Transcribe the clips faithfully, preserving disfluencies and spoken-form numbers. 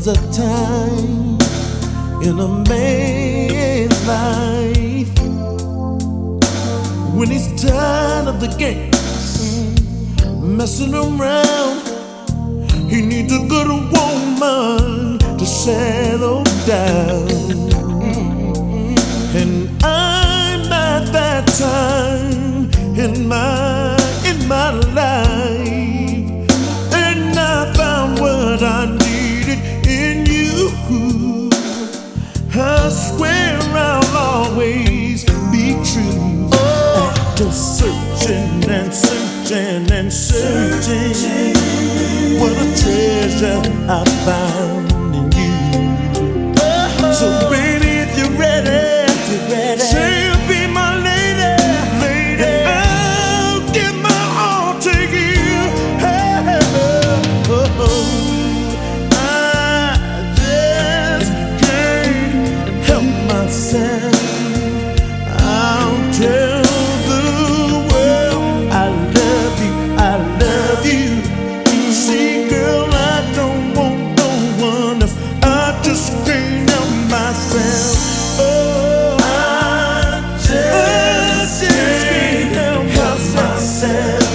comes a time in a man's life when he's tired of the games, messing around. He needs a good woman to settle down. And I'm at that time in my in my life, and I found what I needed in you. I swear I'll always be true. After searching and searching and searching, what a treasure I found in you. So baby, if you're ready, you're ready. Say you'll be my lady, lady. And I'll give my all to you. Hey, oh, oh. I just can't help myself. I'll tell the world I love you, I love you. See, girl, I don't want no one else. I just can't help myself. Oh, I just, I just can't help myself.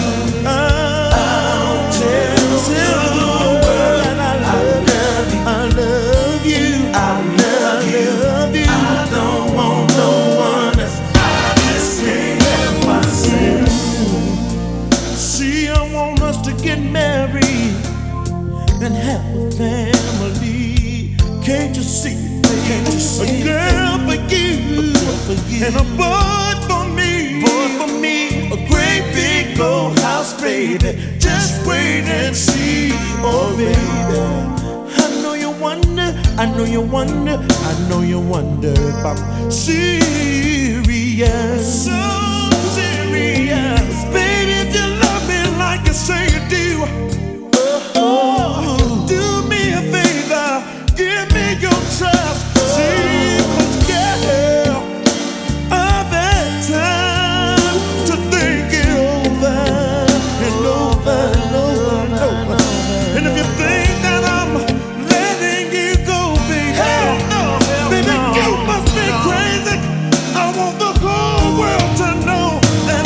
I'll tell the world that I love you, I love you, I love you. I don't want no one else. I just can't help myself. See, I want us to get married and have a family. Can't you see? Can't you see? A girl for you, for you. And a boy for me, boy for me. A great big old house, baby. Just wait and see, oh baby. I know you wonder, I know you wonder, I know you wonder if I'm serious, so serious, baby. If you love me like you say you do, oh, do me a favor, give me your trust. See, 'cause girl, I've had time to think it over and over and over and over. And if you think that I'm letting you go, baby, hell no, hell baby, no, you must be no. crazy. I want the whole world to know that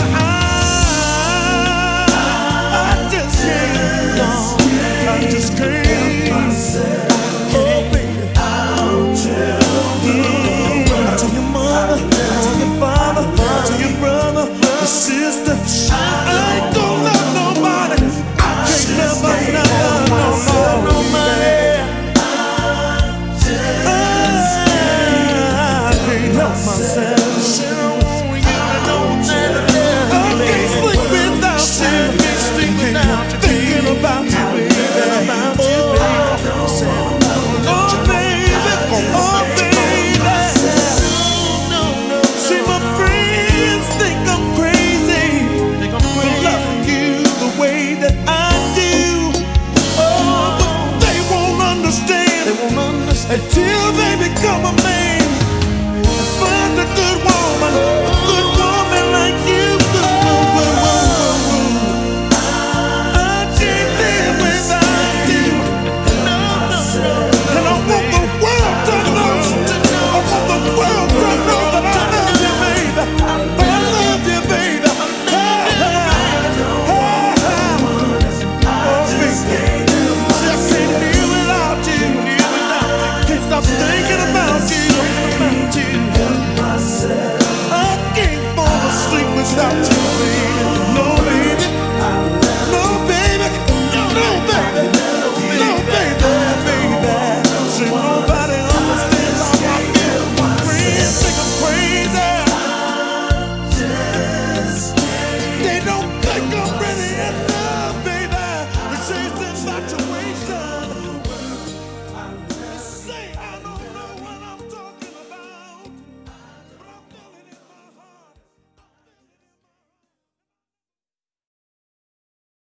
I, I just can't, no, I just can't help myself. Oh, baby, I'll tell you. I tell your mother, I tell your father, I tell your brother, your sister. I ain't gonna love nobody. I can't love nobody, no, no, nobody. I can't help myself. I want you to know that I can't sleep without you. Can't help thinking about you, baby. Oh, baby, oh, baby. See, my friends think I'm crazy for loving you the way that I do. Oh, but they won't understand until they become a man and find a good woman, a good woman like you. Ooh, ooh, ooh, ooh. I can't live without you. No, no, no. And I want the world to know. I want the world to know that I love you, baby. I love you, baby. Hey, hey, hey. Oh, baby. See, I can't live without you. Can't stop thinking about